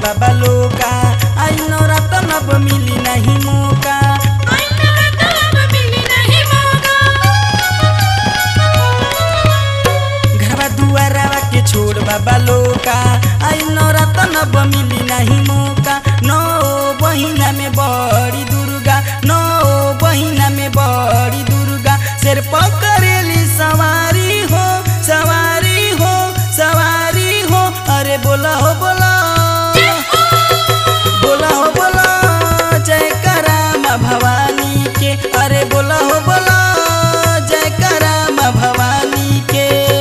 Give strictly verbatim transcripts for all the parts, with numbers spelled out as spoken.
बाबा लोका आई नवरातन अब मिली नहीं मौका घरवा दुआरवा के छोड़ बाबा लोका आई नवरातन अब मिली नहीं मौका नौ बहिना में बड़ी दुर्गा नौ बहिना में बड़ी दुर्गा सिर पकड़ेली सवारी हो सवारी हो सवारी हो अरे बोला हो बोला बोला हो बोला जय करा माँ भवानी के अरे बोला हो बोला जय करा माँ भवानी के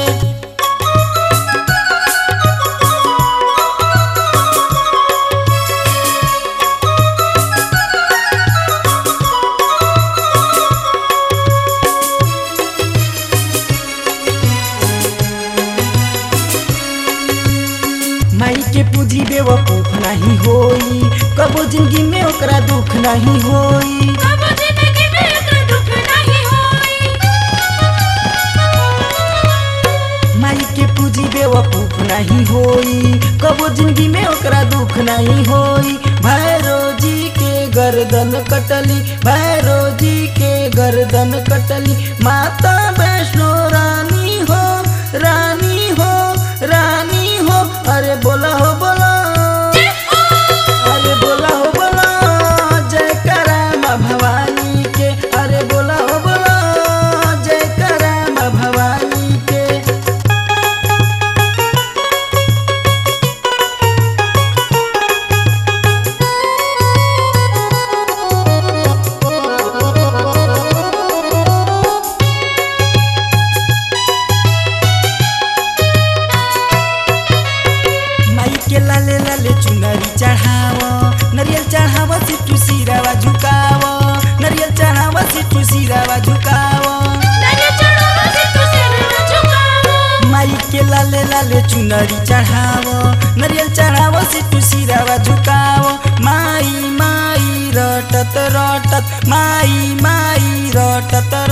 माई के पूजी बेवकूफ नहीं होई कबो जिंदगी में ओकरा दुख नहीं होई कबो जिंदगी में ओकरा दुख नहीं होई माई के पूजी बेवकूफ नहीं होई कबो जिंदगी में ओकरा दुख नहीं होई भैरो जी के गर्दन कटली भैरो जी के गर्दन कटली माता वैष्णो रानी हो रानी हो रानी हो अरे बोला हो बोला अरे बोला हो बोला जय करा माँ भवानी के अरे बोला हो बोला जय करा माँ भवानी के के लाले लाले चुनरी चढ़ावो नरियल चढ़ावो सिटू सिरावा झुकावो नरियल चढ़ावो सिटू सिरावा झुकावो नरियल चढ़ावो सिटू सिरावा झुकावो माई के लाले लाले चुनरी चढ़ावो नरियल चढ़ावो सिटू सिरावा झुकावो माई माई रटत रटत माई माई रटत